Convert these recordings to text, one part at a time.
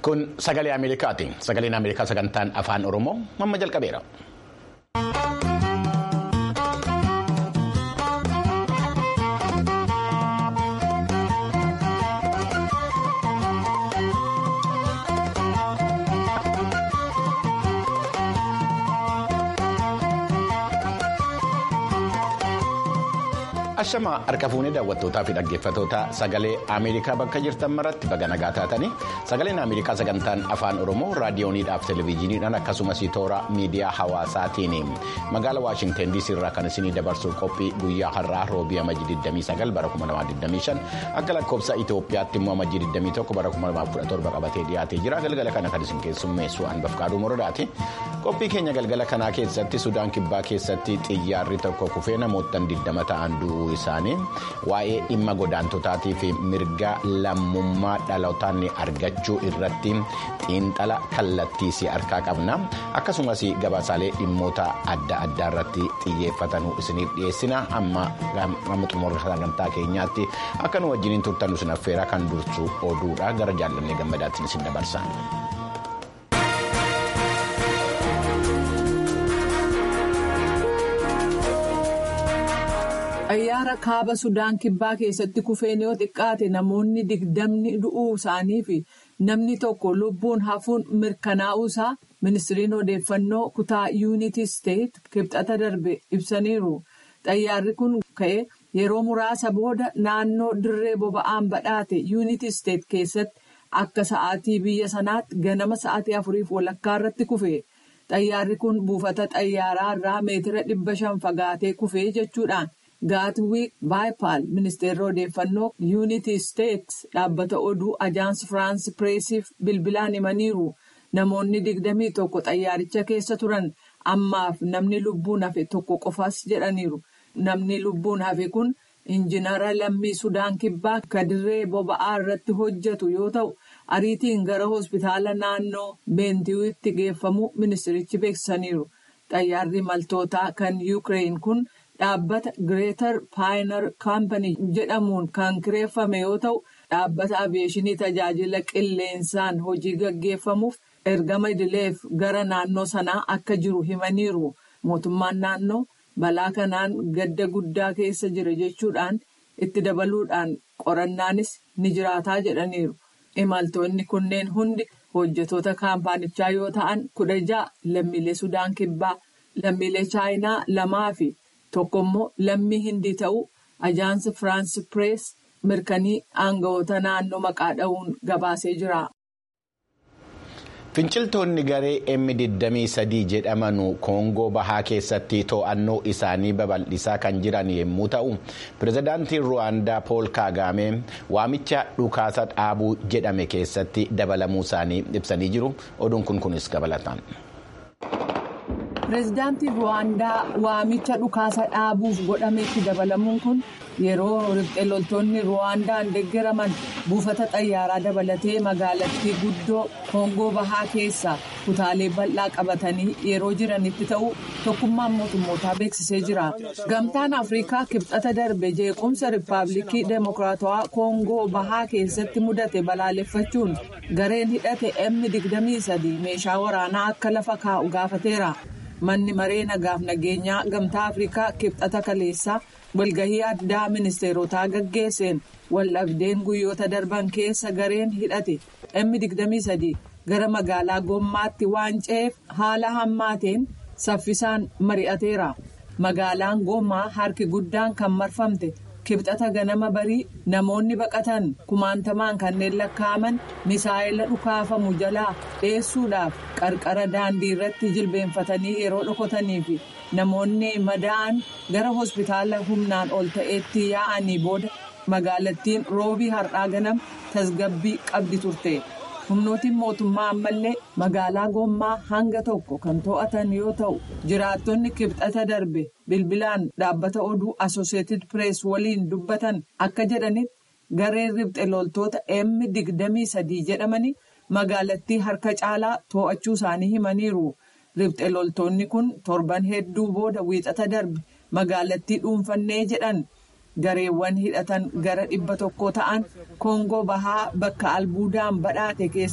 Kun sagalee Ameerikaati. Sagaleen Ameerikaa sagantaan afaan Oromoo amma jalqabeera. Ashama harka fuunee daawwattootaa fi dhaggeeffattoota sagalee Ameerikaa bakka jirtan maratti baga nagaa taatanii sagaleen Ameerikaa sagantaan afaan Oromoo raadiyooniidhaaf televezyiiniidhaan akkasumas toora miidiyaa hawaasaatiin magaalaa Waashingtan DC irraa kan isinii dabarsuuf qophii guyyaa har'aa roobii amajjii 29 bara 2025 akka lakkoofsa Itoophiyaatti immoo amajjii 21 bara 2017 qabatee dhiyaatee jira. Galgala kana kan isin keessummeessu Anbafqaaduu Morodaati. Qophii keenya galgala kanaa keessatti Sudaan Kibbaa keessatti xiyyaarri tokko kufee namoota 20 ta'an du'uu isaanii waa'ee dhimma godaantotaatii fi mirga lammummaa dhalootaan argachuu irratti xiinxala kallattiisii harkaa qabna. Akkasumas gabaasaalee dhimmoota adda addaa irratti xiyyeeffatanuu isiniif dhiyeessina. Amma xumura sagantaa keenyaatti akka nu wajjiniin turtan isin affeera kan dursu oduudha. Gara jaallannee gammadaatti isin dabarsa. Xiyyaara kaaba Sudaan Kibbaa keessatti kufeen yoo xiqqaate namoonni 20 du'uu isaanii fi namni tokko lubbuun hafuun mirkanaa'uu isaa ministiriin odeeffannoo kutaa yuunitii isteet kibxata darbe ibsaniiru. Xiyyaarri kun ka'ee yeroo muraasa booda naannoo dirree boba'aan badhaate yuunitii isteet keessatti akka sa'aatii biyya sanaatti ganama sa'aatii 4:30 irratti kufe. Xiyyaarri kun buufata xiyyaaraa irraa meetira 500 fagaatee kufe jechuudhaan. Gaatwii Baayipaal ministeerri odeeffannoo yuunitii isteet dhaabbata oduu ajaansi Firaansi Pireesiif bilbilaan himaniiru. Namoonni 21 xiyyaaricha keessa turan ammaaf namni lubbuun hafe tokko qofas jedhaniiru. Namni lubbuun hafe kun injinara lammii Sudaan Kibbaa kadirree boba'aa irratti hojjetu yoo ta'u ariitiin gara hospitaala naannoo Beentiwiitti geeffamu ministerichi beeksisaniiru. Xiyyaarri imaltootaa kan Yuukireen kun. Dhaabbata Greetar Paayinar Kaampanii jedhamuun kan kireeffame yoo ta'u dhaabbata aviyeeshinii tajaajila qilleensaan hojii gaggeeffamuuf ergama idileef gara naannoo sanaa akka jiru himaniiru. Mootummaan naannoo balaa kanaan gadda guddaa keessa jira jechuudhaan itti dabaluudhaan qorannaanis ni jiraataa jedhaniiru. Imaltoonni kunneen hundi hojjetoota kaampaanichaa yoo ta'an 16 lammiilee Sudaan Kibbaa, lammiilee Chaayinaa 2 fi tokko immoo lammii Hindii ta'uu ajaansi Firaansi Pirees mirkanii aangawoota naannoo maqaa dha'uun gabaasee jira. Finciltoonni garee M23 jedhamanu Koongoo Bahaa keessatti to'annoo isaanii babal'isaa kan jiran yommuu ta'u, pirezidaantiin Ruwaandaa Pool Kaagaamee waamicha dhukaasa dhaabuu jedhame keessatti dabalamuu isaanii ibsanii jiru. Oduun kunis dabalataan. Pireezidaantiin Ruwaandaa waamicha dhukaasa dhaabuuf godhametti dabalamuun kun yeroo riphxee loltoonni Ruwaandaan deeggaraman buufata xiyyaaraa dabalatee magaalattii guddoo Koongoo Bahaa keessa kutaalee bal'aa qabatanii yeroo jiranitti ta'uu tokkummaan mootummootaa beeksisee jira. Gamtaan Afrikaa kibxata darbe jeequmsa Riippaabilikii Demokiraatawaa Koongoo Bahaa keessatti mudate balaaleffachuun gareen hidhate M23 meeshaa waraanaa akka lafa kaa'u gaafateera. Manni maree nagaaf nageenyaa gamtaa Afrikaa kibxata kaleessaa walgahii addaa ministeerotaa gaggeesseen waldhabdeen guyyoota darban keessa gareen hidhate M23 gara magaalaa Gommaatti waan ce'eef haala hammaateen saffisaan mari'ateera. Magaalaan Gommaa harki guddaan kan marfamte kibxata ganama barii namoonni baqatan kumaantamaan kanneen lakkaa'aman misaa'ila dhukaafamu jalaa dheessuudhaaf qarqara daandii irratti jilbeenfatanii yeroo dhokotanii fi namoonni madaa'an gara hospitaala humnaan ol ta'eetti yaa'anii booda magaalattiin roobii har'aa ganama tasgabbii qabdi turte. Humnootiin mootummaa ammallee magaalaa Gommaa hanga tokko kan to'atan yoo ta'u jiraattonni kibxata darbe bilbilaan dhaabbata oduu Associated Press waliin dubbatan akka jedhanitti gareen riphxee loltoota M23 jedhamanii magaalattii harka caalaa to'achuu isaanii himaniiru. Riphxee loltoonni kun torban hedduu booda wiixata darbe magaalattii dhuunfannee jedhan. Gareewwan hidhatan gara 100 ta'an Koongoo Bahaa bakka albuudaan badhaate keessatti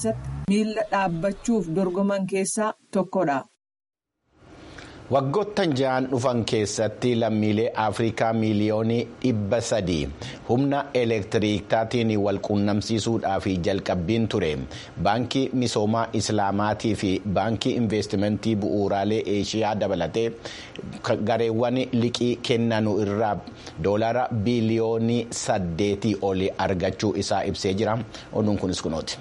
miila dhaabbachuuf dorgoman keessaa tokkodha. Waggoottan 6 dhufan keessatti lammiilee Afrikaa miiliyoonii 300 humna elektiriikaatiin wal quunnamsiisuudhaaf jalqabbiin ture. Baankii Misoomaa Islaamaatii fi Baankii Investimentii Bu'uuraalee Eeshiyaa dabalatee gareewwan liqii kennanu irraa doolaara biliyoonii 8 olii argachuu isaa ibsee jira. Oduun kunis kunooti.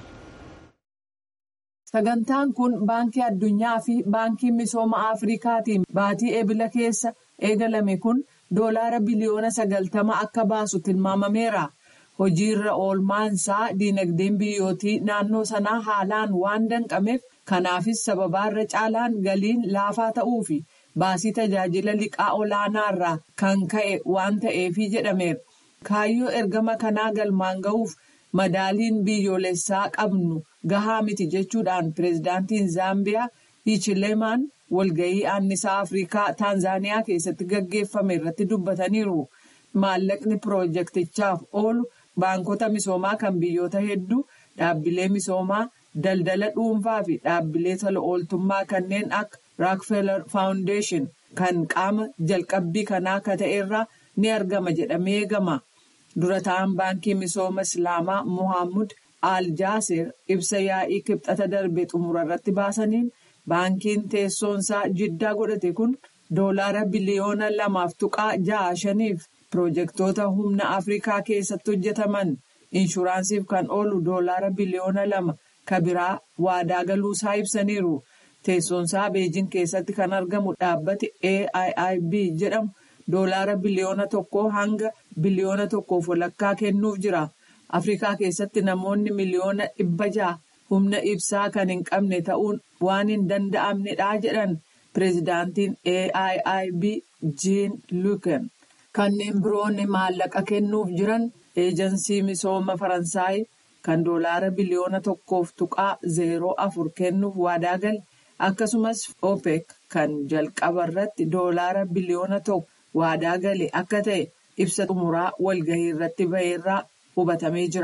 Sagantaan kun Baankii Addunyaa fi Baankii Misooma Afrikaatiin baatii ebila keessa eegalame kun doolaara biliyoona 90 akka baasu tilmaamameera. Hojiirra oolmaansaa diinagdeen biyyootii naannoo sanaa haalaan waan danqameef kanaafis sababaarra caalaan galiin laafaa ta'uu fi baasii tajaajila liqaa olaanaarraa kan ka'e waan ta'eefi jedhameera. Kaayyoo ergama kanaa galmaan ga'uuf madaaliin biyyoolessaa qabnu gahaa miti jechuudhaan pireezidaantiin Zaambiyaa Hichilemaan walga'ii annisaa Afrikaa Taanzaaniyaa keessatti gaggeeffame irratti dubbataniiru. Maallaqni piroojeektichaaf oolu baankota misoomaa kan biyyoota hedduu, dhaabbilee misoomaa, daldala dhuunfaa fi dhaabbilee tola ooltummaa kanneen akka Rockefeller Foundation kan qaama jalqabbii kanaa akka ta'erraa ni argama jedhamee eegama. Dura ta'an baankii misooma Islaamaa Mohaammed Al-Jaaser ibsa yaa'ii kibxata darbe xumura irratti baasaniin baankiin teessoonsaa jiddaa godhate kun doolaara biliyoona 2.65 piroojeektoota humna Afrikaa keessatti hojjetaman inshuraansiif kan oolu doolaara biliyoona 2 kabiraa waadaa galuusaa ibsaniiru. Teessoonsaa Beejin keessatti kan argamu dhaabbati AIIB jedhamu doolaara biliyoona 1 hanga biliyoona 1.5 kennuuf jira. Afrikaa keessatti namoonni miliyoona 600 humna ibsaa kan hin qabne ta'uun waan hin danda'amnedha jedhan pireezidaantiin AIIB Jean Luken. Kanneen biroon maallaqa kennuuf jiran eejansii misooma Faransaay kan doolaara biliyoona 1.04 kennuuf waadaa gale akkasumas OPEC kan jalqaba irratti doolaara biliyoona 1 waadaa gale akka ta'e ibsa xumuraa walgahii irratti ba'eerraa hubatamee jira.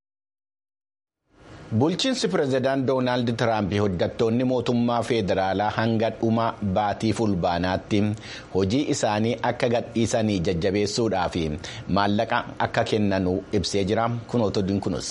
Bulchiinsi pireezidaant Doonaald Tiraamp hojjettoonni mootummaa federaalaa hanga dhuma baatii fulbaanaatti hojii isaanii akka gadhiisanii jajjabeessuudhaa fi maallaqa akka kennanu ibsee jira. Kunootodiin kunis.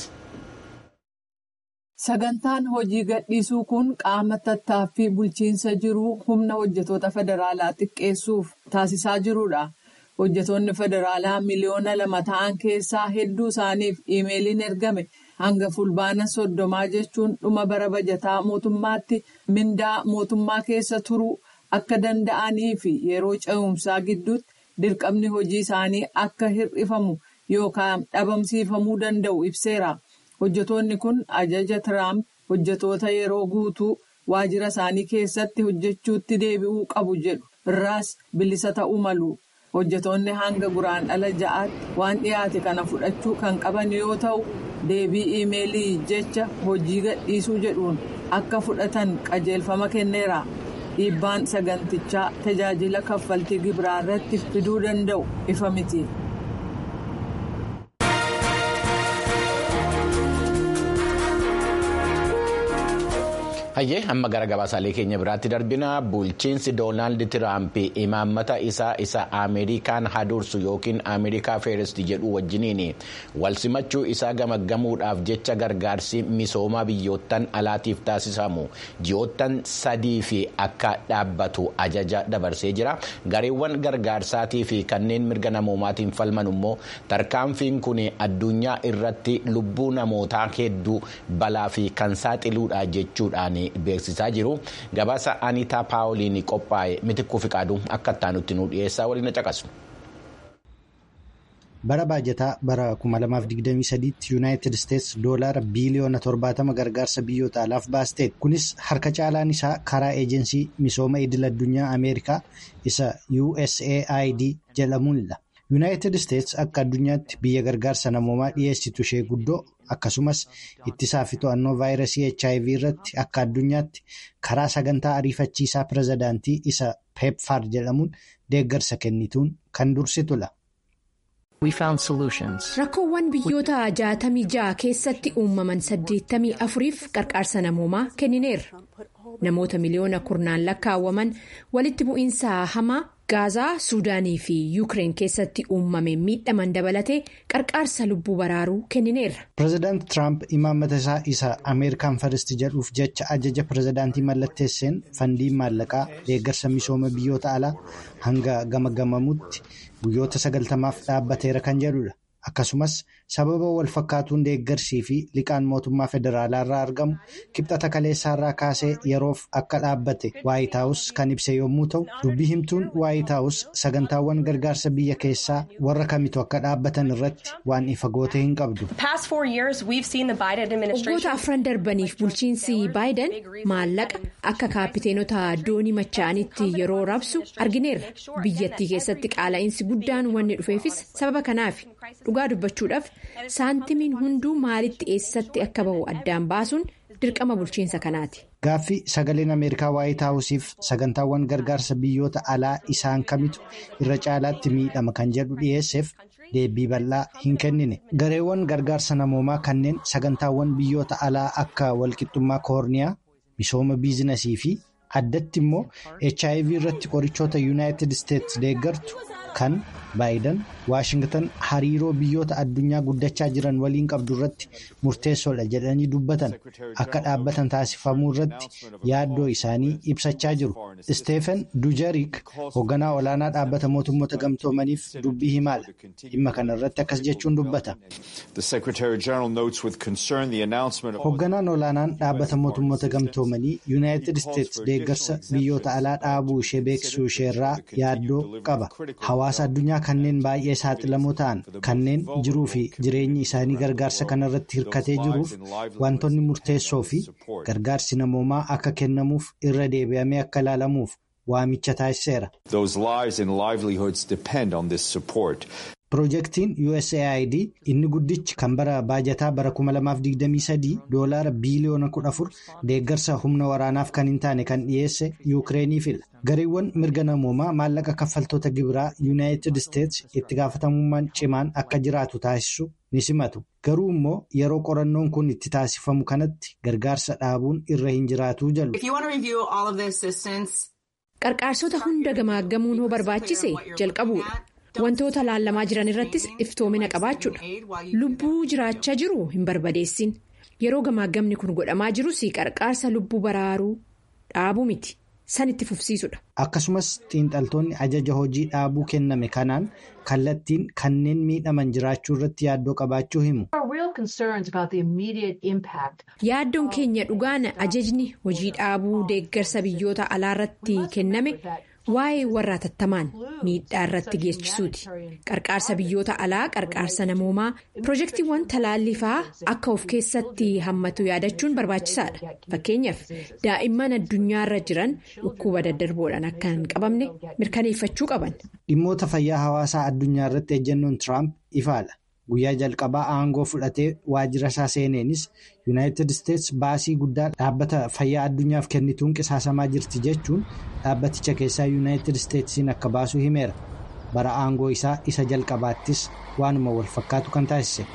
Sagantaan hojii gadhiisuu kun qaama tattaaffii bulchiinsa jiruu humna hojjettoota federaalaa xiqqeessuuf taasisaa jirudha. Hojjettoonni federaalaa miliyoona 2 ta'an keessaa hedduu isaaniif iimeeliin ergame hanga fulbaana 30 jechuun dhuma bara bajataa mootummaatti mindaa mootummaa keessa turuu akka danda'anii fi yeroo ce'umsaa gidduutti dirqamni hojii isaanii akka hir'ifamu yookaan dhabamsiifamuu danda'u ibseera. Hojjettoonni kun ajaja Tiraamp hojjettoota yeroo guutuu waajjira isaanii keessatti hojjechuutti deebi'uu qabu jedhu irraas bilisa ta'uu malu. Hojjettoonni hanga guraandhala 6tti waan dhiyaate kana fudhachuu kan qaban yoo ta'u deebii iimeelii jecha hojii gadhiisuu jedhuun akka fudhatan qajeelfama kenneera. Dhiibbaan sagantichaa tajaajila kaffaltii gibiraa irratti fiduu danda'u ifa miti. Hayyee amma gara gabaasaalee keenya biraatti darbina. Bulchiinsi Doonaald Tiraamp imaammata isa Ameerikaan hadursu yookiin Ameerikaa feeresti jedhu wajjiniin wal simachuu isaa gamaggamuudhaaf jecha gargaarsi misoomaa biyyoottan alaatiif taasisamu ji'oottan 3 fi akka dhaabbatu ajaja dabarsee jira. Gareewwan gargaarsaatii fi kanneen mirga namoomaatiin falman immoo tarkaanfiin kun addunyaa irratti lubbuu namootaa hedduu balaa fi kan saaxiluudha jechuudhaan beeksisaa jiru. Gabaasa Aniitaa Paawuliin qophaa'e Mitikkuu Fiqaaduu akka itti nu dhiyeessaa waliin caqasu. Bara baajataa bara 2023tti Yuunaayitid Isteets doolaara biliyoona 70 gargaarsa biyyoota alaaf baasteetti. Kunis harka caalaan isaa karaa eejensii misooma idil addunyaa Ameerikaa isa USAID jedhamuunidha. Yuunaayitid Isteets akka addunyaatti biyya gargaarsa namoomaa dhiyeessitu ishee guddoo akkasumas ittisaa fi to'annoo vaayirasii HIV irratti akka addunyaatti karaa sagantaa ariifachiisaa pirezidaantii isa PEPFAR jedhamuun deeggarsa kennituun kan dursitudha. Rakkoowwan biyyoota 66 keessatti uumaman 84f qarqaarsa namoomaa kennineerra. Namoota miliyoona kurnaan lakkaawwaman walitti bu'iinsa hamaa Gaazaa, Suudaanii fi Yuukireen keessatti uumame miidhaman dabalatee qarqaarsa lubbuu baraaruu kennineerra. Pireezidaanti Tiraamp imaammata isaa isa Ameerikaan Faristi jedhuuf jecha ajaja pireezidaantii mallatteesseen fandiin maallaqaa deeggarsa misooma biyyoota alaa hanga gamagamamutti guyyoota 90f dhaabbateera kan jedhudha. Akkasumas sababa wal fakkaatuun deeggarsii fi liqaan mootummaa federaalaa irraa argamu kibxata kaleessaarraa kaasee yeroof akka dhaabbate Waayit Haawus kan ibse yommuu ta'u, dubbii himtuun Waayit Haawus sagantaawwan gargaarsa biyya keessaa warra kamitu akka dhaabbatan irratti waan ifa gootee hin qabdu. Waggoota afran darbaniif bulchiinsi Baayiden maallaqa akka kaapiteenota doonii macha'anitti yeroo raabsu argineerra. Biyyattii keessatti qaala'iinsi guddaan wanni dhufeefis sababa kanaafi. Dhugaa dubbachuudhaaf saantimiin hunduu maalitti eessatti akka bahu addaan baasuun dirqama bulchiinsa kanaati. Gaaffii sagaleen Ameerikaa Waayit Haawusiif sagantaawwan gargaarsa biyyoota alaa isaan kamitu irra caalaatti miidhama kan jedhu dhiyeesseef deebii bal'aa hin kennine. Gareewwan gargaarsa namoomaa kanneen sagantaawwan biyyoota alaa akka walqixxummaa koorniyaa, misooma biizinasii fi addatti immoo HIV irratti qorichoota Yuunaayitid Isteetsi deeggartu kan Baayiden Waashingtan hariiroo biyyoota addunyaa guddachaa jiran waliin qabdu irratti murteessoodha jedhanii dubbatan akka dhaabbatan taasifamuu irratti yaaddoo isaanii ibsachaa jiru. Steven Dujarik hoogganaa olaanaa dhaabbata mootummoota gamtoomaniif dubbii himaadha. Dhimma kana irratti akkas jechuun dubbata. Hoogganaan olaanaan dhaabbata mootummoota gamtoomanii Yuunaayitid Isteetsi deeggarsa biyyoota alaa dhaabuu ishee beeksisuu isheerraa yaaddoo qaba. Hawaasa addunyaa kanneen baay'ee saaxilamoo ta'an kanneen jiruu fi jireenyi isaanii gargaarsa kana irratti hirkatee jiruuf wantoonni murteessoo fi gargaarsi namoomaa akka kennamuuf irra deebi'amee akka ilaalamuuf waamicha taasiseera. Piroojeektiin USAID inni guddichi kan bara baajataa bara 2023 doolaara biiliyoona 14 deeggarsa humna waraanaaf kan hin taane kan dhiyeesse Yuukireeniifidha. Gareewwan mirga namoomaa maallaqa kaffaltoota gibiraa Yuunaayitid Isteetsi itti gaafatamummaan cimaan akka jiraatu taasisu ni simatu. Garuu immoo yeroo qorannoon kun itti taasifamu kanatti gargaarsa dhaabuun irra hin jiraatu jedhu. Qarqaarsota hunda gamaaggamuun hoo barbaachise jalqabuudha. Wantoota laallamaa jiran irrattis iftoomina qabaachuudha. Lubbuu jiraachaa jiru hin barbadeessin. Yeroo gamaagamni kun godhamaa jirus qarqaarsa lubbuu baraaruu dhaabuu miti. San itti fufsiisudha. Akkasumas xiinxaltoonni ajaja hojii dhaabuu kenname kanaan kallattiin kanneen miidhaman jiraachuu irratti yaaddoo qabaachuu himu. Yaaddoon keenya dhugaan ajajni hojii dhaabuu deeggarsa biyyoota alaa irratti kenname waa'ee warra hatattamaan miidhaa irratti geessisuuti. Qarqaarsa biyyoota alaa, qarqaarsa namoomaa, piroojeektiiwwan talaallifaa akka of keessatti hammatu yaadachuun barbaachisaadha. Fakkeenyaaf daa'imman addunyaarra jiran dhukkuba daddarboodhaan akka hin qabamne mirkaneeffachuu qaban. Dhimmoota fayyaa hawaasaa addunyaa irratti ejjennoon Tiraamp ifaadha. Guyyaa jalqabaa aangoo fudhatee waajjira isaa seeneenis Yuunaayitid Isteetsi baasii guddaa dhaabbata fayyaa addunyaaf kennituun qisaasamaa jirti jechuun dhaabbaticha keessaa Yuunaayitid Isteetsiin akka baasuu himeera. Bara aangoo isaa isa jalqabaattis waanuma wal fakkaatu kan taasise.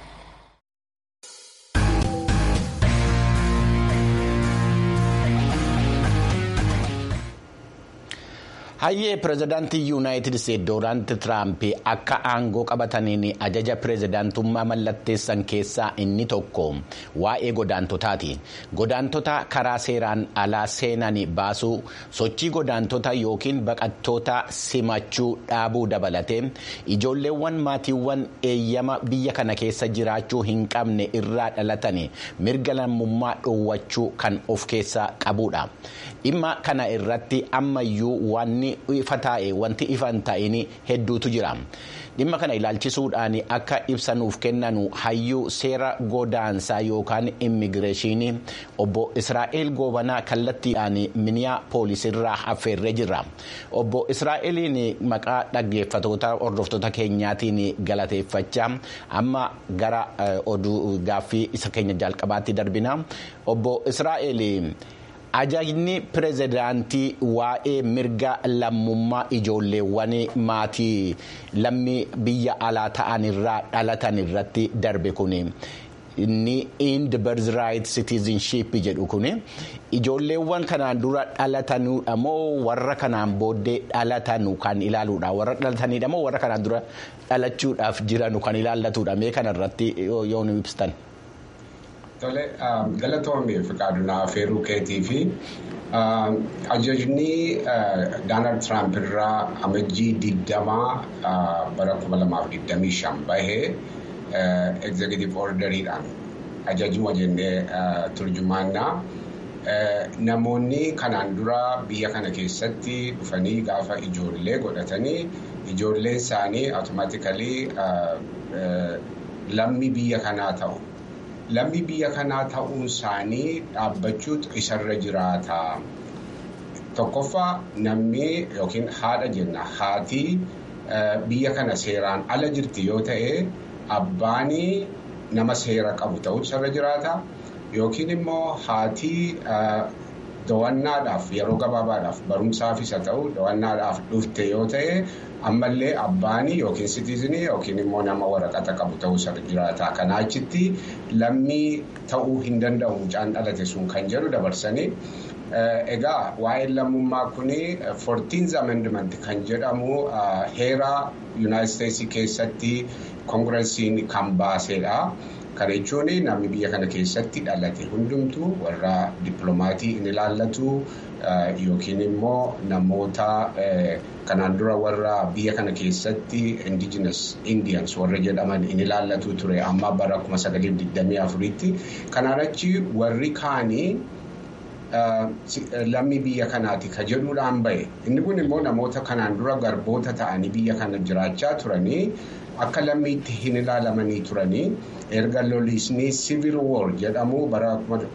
Hayyee pireezidaantii Yuunaayitid Isteetsi Doonaald Tiraamp akka aangoo qabataniin ajaja pireezidaantummaa mallatteessan keessaa inni tokko waa'ee godaantotaati. Godaantota karaa seeraan alaa seenan baasuu, sochii godaantota yookiin baqattoota simachuu dhaabuu dabalatee ijoolleewwan maatiiwwan eeyyama biyya kana keessa jiraachuu hin qabne irraa dhalatan mirga lammummaa dhoowwachuu kan of keessaa qabudha. Dhimma kana irratti ammayyuu wanti ifa hin ta'in hedduutu jira. Dhimma kana ilaalchisuudhaan akka ibsanuuf kennanu hayyuu seera godaansaa yookaan immigireeshinii obbo Israa'el Goobanaa kallattiidhaan Miniyaapolis irraa affeerree jira. Obbo Israa'eliin maqaa dhaggeeffatoota hordoftoota keenyaatiin galateeffachaa amma gara oduu gaaffii isa keenya jalqabaatti darbina. Obbo Israa'el Ajajni pireezidaantii waa'ee mirga lammummaa ijoolleewwan maatii lammii biyya alaa ta'an irraa dhalatan irratti darbe kun inni End Birthright Citizenship jedhu kun ijoolleewwan kanaan dura dhalatanudha moo warra kanaan booddee dhalatanu kan ilaaluudha? Warra dhalatanidha moo warra kanaan dura dhalachuudhaaf jiranu kan ilaallatudha? Mee kanarratti yoo nu ibsitan. Tole galatoomii Fiqaadunaa Afeeruu keetii fi ajajni Doonaald Tiraamp irraa amajjii 20 bara 2025 bahee executive orderiidhaan ajajuma jennee turjumaannaa namoonni kanaan dura biyya kana keessatti dhufanii gaafa ijoollee godhatanii ijoolleen isaanii automatically lammii biyya kanaa ta'u. Lammii biyya kanaa ta'uun isaanii dhaabbachuutu isarra jiraata. Tokkoffaa namni yookiin haadha jenna haatii biyya kana seeraan ala jirti yoo ta'e abbaanii nama seera qabu ta'utu isarra jiraata. Yookiin immoo haatii dawannaadhaaf yeroo gabaabaadhaaf barumsaafis haa ta'u dawannaadhaaf dhufte yoo ta'e ammallee abbaanii yookiin sitiizinii yookiin immoo nama waraqata qabu ta'uu isarra jiraata. Kanaa achitti lammii ta'uu hin danda'u mucaan dhalate sun kan jedhu dabarsanii. Egaa waa'een lammummaa kuni 14th Amendment kan jedhamu heera United States keessatti Kongireesiin kan baasedha. Kana jechuun namni biyya kana keessatti dhalate hundumtuu warra dippiloomatii in ilaallatu yookiin immoo namoota kanaan dura warra biyya kana keessatti indigenous Indians warra jedhaman in ilaallatu ture amma bara 1924tti. Kanaan achi warri kaanii lammii biyya kanaati ka jedhuudhaan bahe. Inni kun immoo namoota kanaan dura garboota ta'anii biyya kana jiraachaa turanii akka lammiitti hin ilaalamanii turanii erga lollisni Civil War jedhamu bara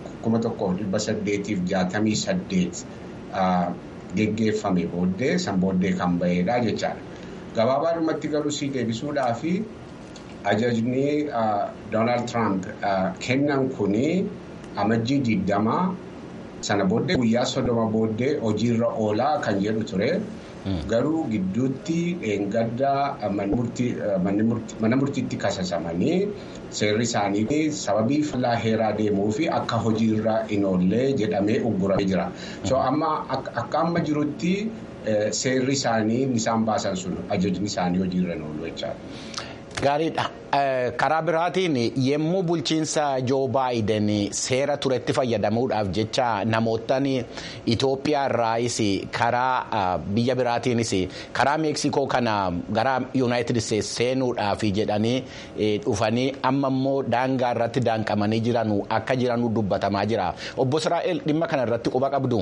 1868 geggeeffame booddee san booddee kan bahedha jechaadha. Gabaabaadhumatti garuu sii deebisuudhaaf ajajni Doonaald Tiraamp kennan kuni amajjii 20 sana booddee guyyaa 30 booddee hojiirra oolaa kan jedhu ture. Garuu gidduutti dheengaddaa mana murtiitti kasasamanii seerri isaanii sababii fallaa heeraa deemuu fi akka hojiirra hin oolle jedhamee ugguramee jira. So amma akka amma jirutti seerri isaanii isaan baasan sun ajajni isaanii hojiirra hin oolu jechaadha. Gaariidha. Karaa biraatiin yemmuu bulchiinsa Joo Baayiden seera turetti fayyadamuudhaaf jecha namootaan Itoophiyaa irraayis karaa biyya biraatiinis karaa Meeksikoo kana gara Yuunaayitid Isteetsi seenuudhaaf jedhanii dhufanii amma immoo daangaa irratti daanqamanii jiranu akka jiranu dubbatamaa jira. Obbo Israa'el dhimma kana irratti quba qabdu?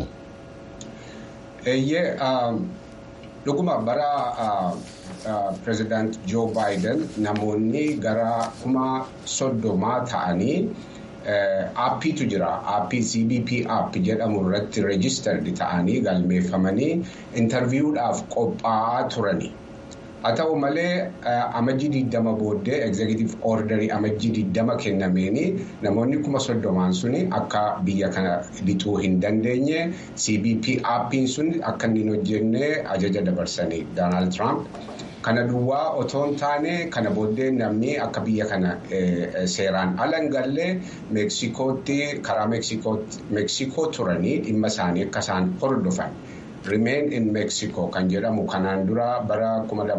Dhuguma bara President Joe Biden namoonni gara 30 ta'anii aappiitu jira. Aappii CBP app jedhamu irratti registered ta'anii galmeeffamanii interviewudhaaf qophaa'aa turani. Haa ta'u malee amajjii 20 booddee executive orderii amajjii 20 kennameeni namoonni 30 suni akka biyya kana lixuu hin dandeenye CBP aappiin sun akka inni hin hojjenne ajaja dabarsanii Doonaald Tiraamp. Kana duwwaa otoo hin taane kana booddee namni akka biyya kana seeraan ala hin galle Meeksikootti karaa Meeksikoo turanii dhimma isaanii akka isaan hordofan. Remain in Mexico kan jedhamu kanaan dura bara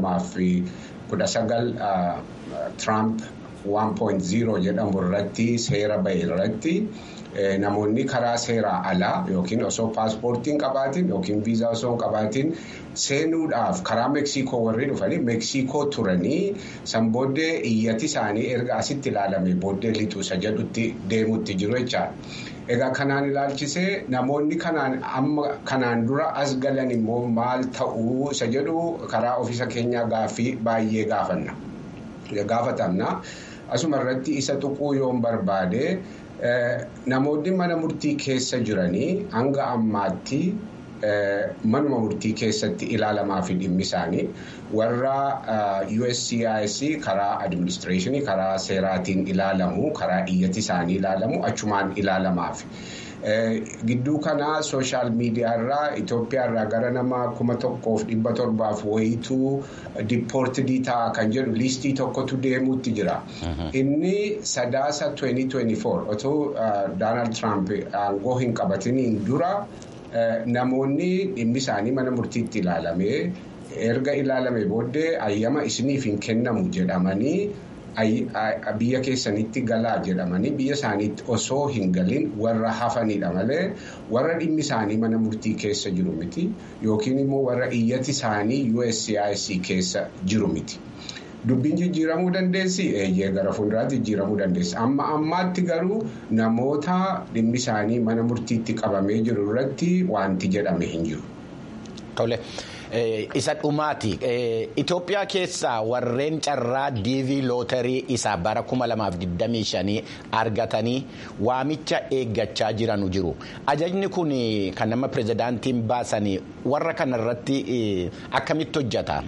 2019 Trump 1.0 jedhamu irratti seera bahe irratti namoonni karaa seeraa alaa yookiin osoo paaspoortiin qabaatiin yookiin viizaa osoo hin qabaatiin seenuudhaaf karaa Meeksikoo warri dhufanii Meeksikoo turanii san booddee iyyati isaanii erga asitti ilaalame booddee lixuu isa jedhutti deemutti jiru jechaadha. Egaa kanaan ilaalchisee namoonni kanaan dura as galan immoo maal ta'uu isa jedhu karaa ofiisa keenyaa gaaffii baay'ee gaafatamna. Asuma irratti isa tuquu yoon barbaade namoonni mana murtii keessa jiranii hanga ammaatti manuma murtii keessatti ilaalamaa fi dhimmi isaanii warra USCIS karaa administreeshinii karaa seeraatiin ilaalamu karaa iyyati isaanii ilaalamu achumaan ilaalamaaf. Gidduu kanaa sooshaal miidiyaarraa Itoophiyaarraa gara nama 1,700 wayituu diippoortidii ta'a kan jedhu liistii tokkotu deemuutti jira. Inni sadaasa 2024 otoo Doonaald Tiraamp aangoo hin qabatiniin dura namoonni dhimmi isaanii mana murtiitti ilaalamee erga ilaalame booddee ayyama isiniif hin kennamu jedhamanii. Biyya keessanitti galaa jedhamanii biyya isaaniitti osoo hin galin warra hafanidha malee warra dhimmi isaanii mana murtii keessa jiru miti yookiin immoo warra iyyati isaanii USCIS keessa jiru miti. Dubbiin jijjiiramuu dandeessi gara fuulduraatti jijjiiramuu dandeessi amma ammaatti garuu namoota dhimmi isaanii mana murtiitti qabamee jiru irratti wanti jedhame hin jiru. Tole. Isa dhumaati. Itoophiyaa keessaa warreen carraa DV lootarii isaa bara 2025 argatanii waamicha eeggachaa jiranu jiru. Ajajni kun kan nama pirezidaantiin baasanii warra kanarratti akkamitti hojjeta?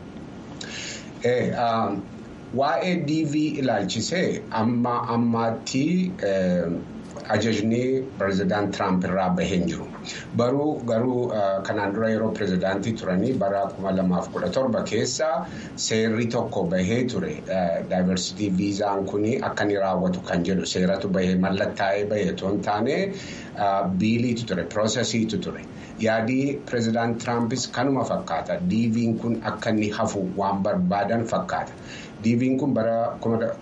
Waa'ee DV ilaalchisee ammaatti ajajni pirezidaant Tiraamp irraa bahee jiru. Garuu kanaan dura yeroo pirezidaantii turanii bara 2017 keessa seerri tokko bahee ture. Daayivarsiitii viizaan kun akka inni raawwatu kan jedhu seeratu bahee mallattaa'ee bahee otoo hin taane biiliitu ture, piroosesiitu ture. Yaadii pirezidaant Tiraampis kanuma fakkaata. DV'n kun akka inni hafu waan barbaadan fakkaata. DV'n kun bara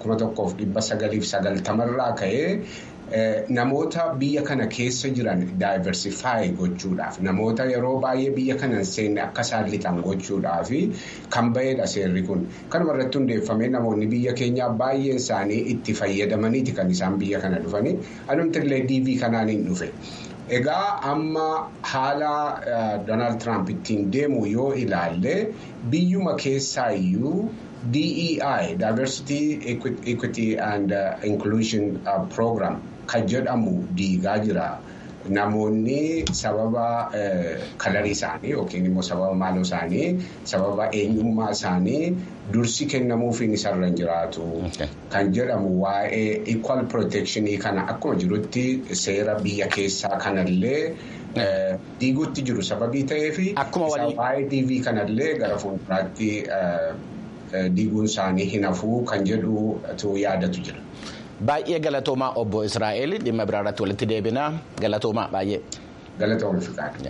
1990 irraa ka'ee namoota biyya kana keessa jiran daayiversifaayi gochuudhaaf namoota yeroo baay'ee biyya kana hin seenne akka isaan lixan gochuudhaaf kan bahedha seerri kun. Kanuma irratti hundeeffamee namoonni biyya keenyaa baay'een isaanii itti fayyadamaniiti kan isaan biyya kana dhufanii anumtillee DV kanaan hin dhufe. Egaa amma haala Doonaald Tiraamp ittiin deemu yoo ilaalle biyyuma keessaa iyyuu DEI Diversity, Equity and Inclusion Program kan jedhamu diigaa jira. Namoonni sababa kalarii isaanii yookiin immoo sababa maaloo isaanii sababa eenyummaa isaanii dursi kennamuufiin isarra hin jiraatu. Kan jedhamu waa'ee equal protectionii kana akkuma jirutti seera biyya keessaa kanallee diiguutti jiru sababii ta'eefi waa'ee DV kanallee gara fuulduraatti diiguun isaanii hin hafuu kan jedhutu yaadatu jira. Baay'ee galatoomaa obbo Israa'el dhimma biraarratti walitti deebinaa galatoomaa baay'ee. Galatooma fiqaadha.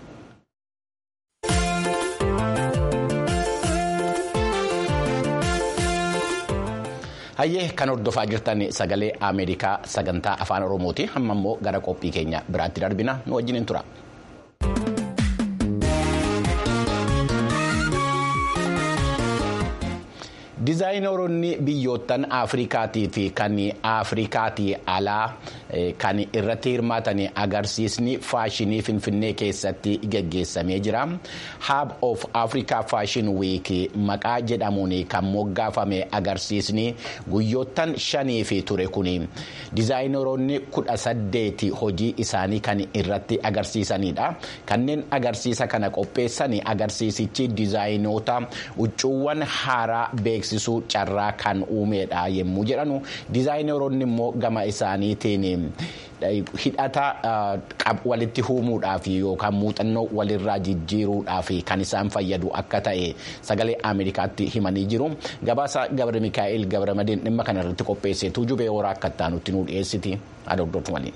Hayyee kan hordofaa jirtan sagalee Ameerikaa sagantaa afaan Oromooti. Amma immoo gara qophii keenya biraatti darbina nu wajjin hin tura. Dizaayinoonni biyyoottan Afrikaatii fi kan Afrikaatii alaa kan irratti hirmaatan agarsiisni faashinii Finfinnee keessatti geggeessamee jira. Hub of Africa Fashion Week maqaa jedhamuun kan moggaafame agarsiisni guyyoottan 5 ture kun dizaayinoonni 18 hojii isaanii kan irratti agarsiisanidha. Kanneen agarsiisa kana qopheessan agarsiisichi dizaayinoota huccuuwwan haaraa beeksisuu carraa kan uumedha yommuu jedhanu dizaayinoonni immoo gama isaaniitiin hidhata walitti uumuudhaaf yookaan muuxannoo walirraa jijjiiruudhaaf kan isaan fayyadu akka ta'e sagalee Ameerikaatti himanii jiru. Gabaasa Gabra Mikaa'el Gabramadeen dhimma kana irratti qopheessee tuujubee horaa akka taanutti nu dhiyeessiti adogdootu waliin.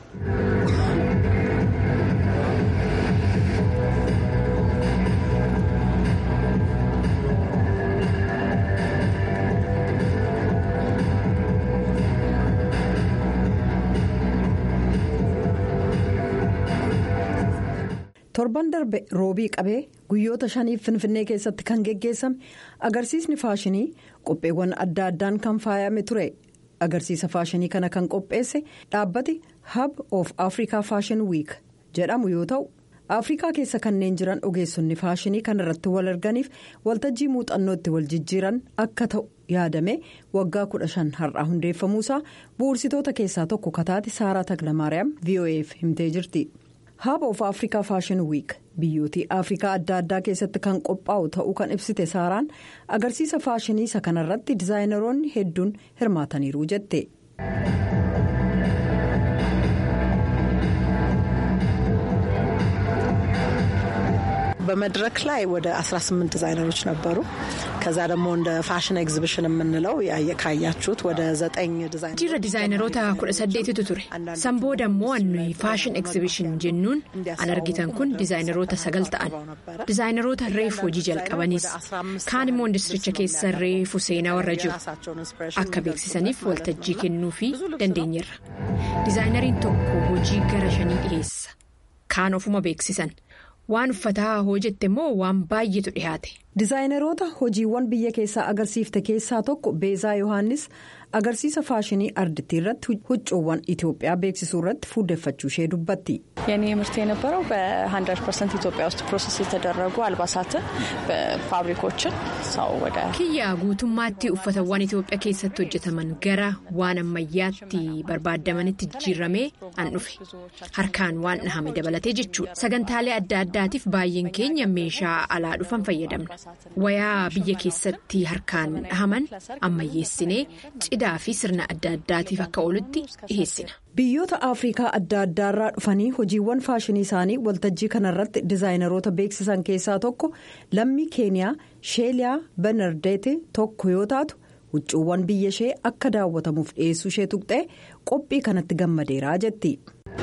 Torban darbe roobii qabee guyyoota 5 Finfinnee keessatti kan geggeessame agarsiisni faashinii qopheewwan adda addaan kan faayame ture. Agarsiisa faashinii kana kan qopheesse dhaabbati Hub of Africa Fashion Week jedhamu yoo ta'u Afrikaa keessa kanneen jiran ogeessonni faashinii kan irratti wal arganiif waltajjii muuxannootti wal jijjiiran akka ta'u yaadame waggaa 15 har'aa hundeeffamuusaa bu'uursitoota keessaa tokko kataati Saaraa Taglamaariyaam VOA'f himtee jirti. Hub of Africa Fashion Week biyyoota Afrikaa adda addaa keessatti kan qophaa'u ta'uu kan ibsite Saaraan agarsiisa faashinii isa kanarratti dizaayineroonni hedduun hirmaataniiru jette. በመድረክ ላይ ወደ 18 ዲዛይነሮች ነበሩ። ከዛ ደግሞ እንደ ፋሽን ኤግዚቢሽን የምንለው ካያችሁት ወደ 9 ዲዛይነሮች ጅራ ዲዛይነሮታ 18ቱ ture sanboo dammoo annu fashion exhibition jennuun an argitan kun dizaayineroota 9 ta'an dizaayineroota reefu hojii jalqabanis kaan immoo industiricha keessa reefu seenaa warra jiru akka beeksisaniif waltajjii kennuu fi dandeenyeerra dizaayineriin tokko hojii gara 5 dhiyeessa kaan ofuma beeksisan. Waan uffataa hojjette immoo waan baay'eetu dhiyaate. Dizaayineroota hojiiwwan biyya keessaa agarsiifte keessaa tokko Beezaa Yohaannis agarsiisa faashinii ardittii irratti huccuuwwan Itoophiyaa beeksisuu irratti fuuldeffachuu ishee dubbatti. የኔ ምርት የነበረው በ100% ኢትዮጵያ ውስጥ ፕሮሰስ የተደረጉ አልባሳትን በፋብሪኮችን ሰው ወደ kiyya guutummaatti uffatawwan Itoophiyaa keessatti hojjetaman gara waan ammayyaatti barbaadamanitti jijjiiramee an dhufe harkaan waan dhahame dabalatee jechuudha sagantaalee adda addaatiif baay'een keenya meeshaa alaa dhufan fayyadamna wayaa biyya keessatti harkaan dhahaman ammayyeessinee cidhaa fi sirna adda addaatiif akka oolutti dhiheessina. Biyyoota Afrikaa adda addaarraa dhufanii hojiiwwan faashinii isaanii waltajjii kanarratti dizaayineroota beeksisan keessaa tokko lammii Keeniyaa Sheeliyaa Benardeeti tokko yoo taatu huccuuwwan biyya ishee akka daawwatamuuf dhiyeessuu ishee tuqxee qophii kanatti gammadeeraa jetti.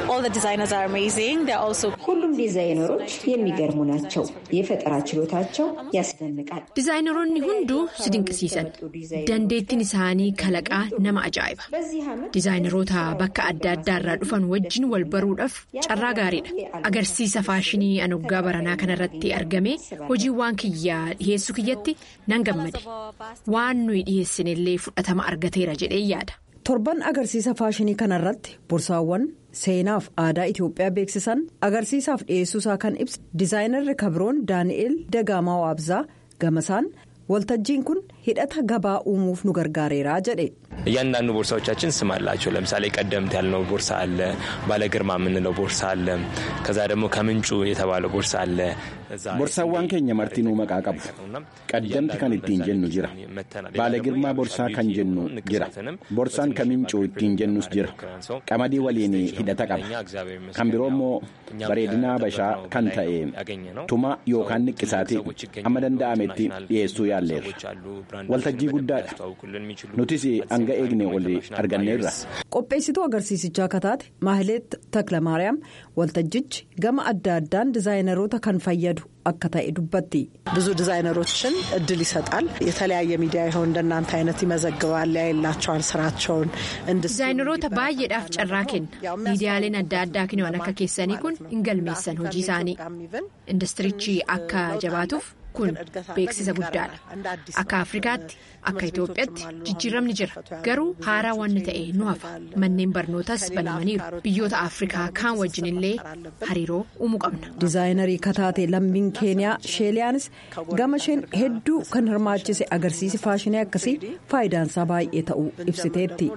ሁሉም ዲዛይነሮች የሚገርሙ ናቸው የፈጠራ ችሎታቸው ያስደንቃል. ዲዛይነሮonni hunduu si dinqisiisan dandeettiin isaanii kalaqaa nama ajaa'iba dizaayineroota bakka adda addaarraa dhufan wajjin wal baruudhaaf carraa gaariidha agarsiisa faashinii anoggaa baranaa kanarratti argame hojiiwwan kiyyaa dhiyeessuu kiyyatti nan gammade waan nuyi dhiyeessinillee fudhatama argateera jedhee yaada. Torban agarsiisa faashinii kanarratti bursaawwan seenaaf aadaa Itoophiyaa beeksisan agarsiisaaf dhiyeessuusaa kan ibsa dizaayinerri kabroon Daani'eel Dagaamaa Waabzaa gamasaan waltajjiin kun hidhata gabaa uumuuf nu gargaareeraa jedhe. እያንዳንዱ ቦርሳዎቻችን ስም አላቸው ለምሳሌ ቀደምት ያልነው ቦርሳ አለ ባለግርማ የምንለው ቦርሳ አለ ከዛ ደግሞ ከምንጩ የተባለው ቦርሳ አለ ቦርሳዋን keenya martinuu maqaa qabu ቀደምት kan ittiin jennu jira baaleegirmaa boorsaa kan jennu jira boorsaan kamincuu ittiin jennus jira qamadii waliin hidhata qaba kan biroo immoo bareedinaa bashaa kan ta'e tuma yookaan niqqisaati amma danda'ametti dhiyeessuu yaalleerra waltajjii guddaadha nutis hanga eegne walii arganneerra. Qopheessituu agarsiisichaa kataate Maahileet Taklamaariyaam waltajjichi gama adda addaan dizaayineroota kan fayyadu akka ta'e dubbatti. ብዙ ዲዛይነሮችን እድል ይሰጣል የተለያየ ሚዲያ ይሆን እንደናንተ አይነት ይመዘግባል ያይላቸዋል ስራቸውን dizaayineroota baay'eedhaaf carraa kenna miidiyaaleen adda addaa kennan akka keessanii kun ingalmeessan hojii isaanii industirichi akka jabaatuuf kun beeksisa guddaadha akka Afrikaatti akka Itoophiyaatti jijjiiramni jira garuu haaraa waan ta'e nu hafa manneen barnootaas banamaniiru biyyoota Afrikaa kaan wajjinillee hariiroo uumuu qabna. Dizaayinerii kataate lammiin Keeniyaa Sheeliyaanis gama isheen hedduu kan hirmaachise agarsiisi faashinii akkasii faayidaansaa baay'ee ta'uu ibsiteetti.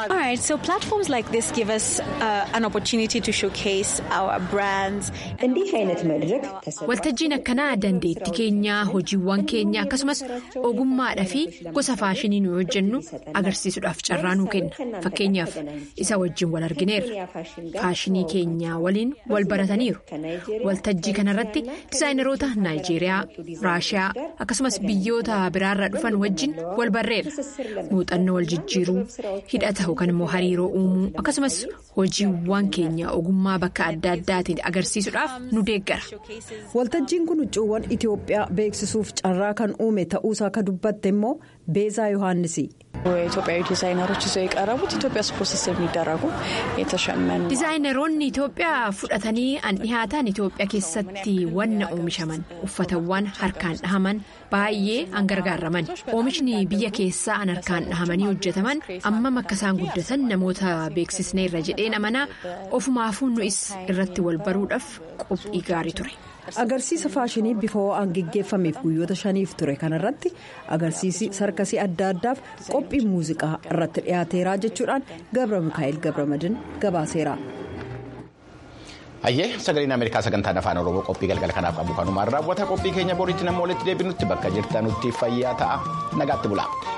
waltajjiin akkanaa dandeetti keenya hojiiwwan keenya akkasumas ogummaadhaa fi gosa faashinii nu hojjennu agarsiisuudhaaf carraa nuu kenna fakkeenyaaf isa wajjin wal argineerra faashinii keenya waliin wal barataniiru waltajjii kanarratti dizaayineroota Naayijeeriyaa Raashiyaa akkasumas biyyoota biraarraa dhufan wajjin wal barreera muuxannoo wal jijjiiruu hidhata yookaan immoo hariiroo uumuu akkasumas hojiiwwan keenya ogummaa bakka adda addaatiin agarsiisuudhaaf nu deeggara. Waltajjiin kun huccuuwwan Itoophiyaa beeksisuuf carraa kan uume ta'uusaa ka dubbatte immoo Beezaa Yohaannisi. ኢትዮጵያዊ ዲዛይነሮች ይዘው የቀረቡት ኢትዮጵያ ውስጥ ፕሮሰስ የሚደረጉ የተሸመኑ ዲዛይነሮonni Itoophiyaa fudhatanii an dhihaatan Itoophiyaa keessatti wanna oomishaman uffatawwan harkaan dhahaman baay'ee an gargaaraman oomishni biyya keessaa an harkaan dhahamanii hojjetaman amma akka isaan guddatan namoota beeksisneerra jedheen amanaa ofumaafuu nu'is irratti wal baruudhaaf qophii gaarii ture. Agarsiisa faashinii bifa ho'aan geggeeffameef guyyoota 5 ture kanarratti agarsiisi sarkasii adda addaaf qophii muuziqaa irratti dhiyaateeraa jechuudhaan Gabra Mikaa'el Gabramadin gabaaseera. Ayyee sagaleen Ameerikaa sagantaan afaan Oromoo qophii galgala kanaaf qabu kanumaan raawwata qophii keenya boriitti nama walitti deebinutti bakka jirtanutti fayyaa ta'a nagaatti bulaa.